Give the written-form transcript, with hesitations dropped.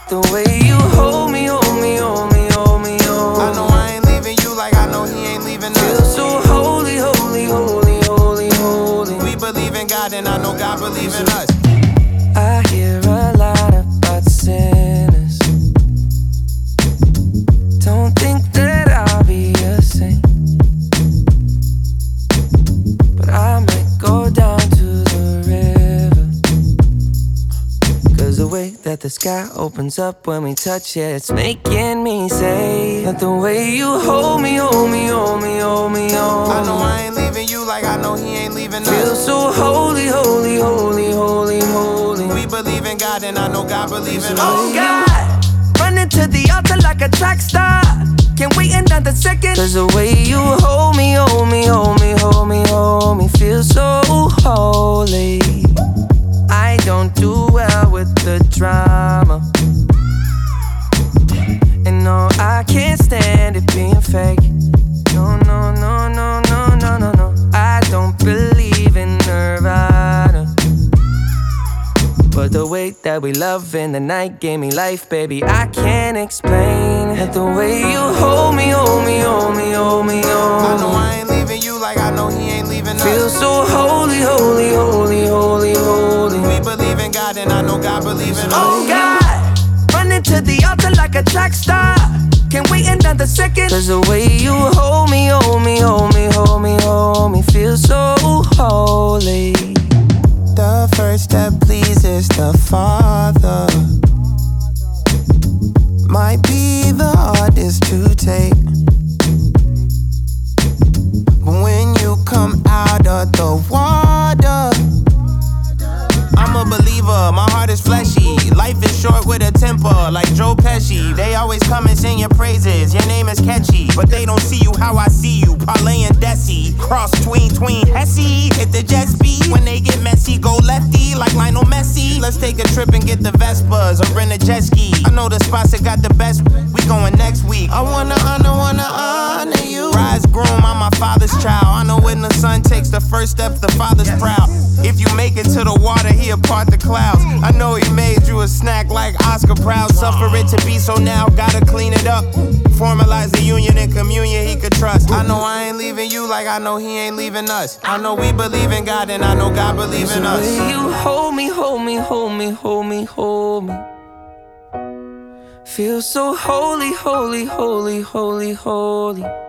The way you hold me, hold me, hold me, hold me, hold me. I know I ain't leaving you like I know he ain't leaving us. Feel so holy, holy, holy, holy, holy. We believe in God and I know God believes in us. I hear a lot about sinners. Don't think that I'll be a saint, but I might go down to the river. Cause the way that the sky opens up when we touch it, it's making me say that the way you hold me, hold me, hold me, hold me, hold me. I know I ain't leaving you like I know he ain't leaving us. Feel so holy, holy, holy, holy, holy. We believe in God and I know God believes in us. Oh God, running to the altar like a track star. Can't wait another second. Cause the way you hold me, hold me, hold me, hold me, hold me, feel so holy. I don't do well with the drama, and no, I can't stand it being fake. No, no, no, no, no, no, no, no. I don't believe in Nirvana, but the way that we love in the night gave me life, baby. I can't explain it. The way you hold me, hold me, hold me, hold me, hold me. I know I ain't leaving you like I know he ain't leaving us. Feel so holy, holy, holy, holy, holy. We believe in God and I know God believes in us. Oh God, running to the altar like a track star. Can't wait another second. Cause the way you hold me, hold me, hold me, hold me, hold me, feel so holy. The first step pleases the Father. Might be the hardest to take, but when you come out of the water, I'm a believer, my heart is fleshy. Life is short with a temper, like Joe Pesci. They always come and sing your praises, your name is catchy, but they don't see you how I see you. Parlay and Desi, cross tween Hesse. Hit the jet speed, when they get messy, go lefty like Lionel Messi. Let's take a trip and get the Vespas or rent a jet ski. I know the spots that got the best, we going next week. I wanna honor you. Rise groom, I'm my father's child. I know when the son takes the first step, the father's proud. If you make it to the water, he'll part the clouds. I know he made you a snack like Oscar Proud. Suffer it to be, so now gotta clean it up. Formalize the union and communion he could trust. I know I ain't leaving you like I know he ain't leaving us. I know we believe in God and I know God believes in us. The way you hold me, hold me, hold me, hold me, hold me, feel so holy, holy, holy, holy, holy.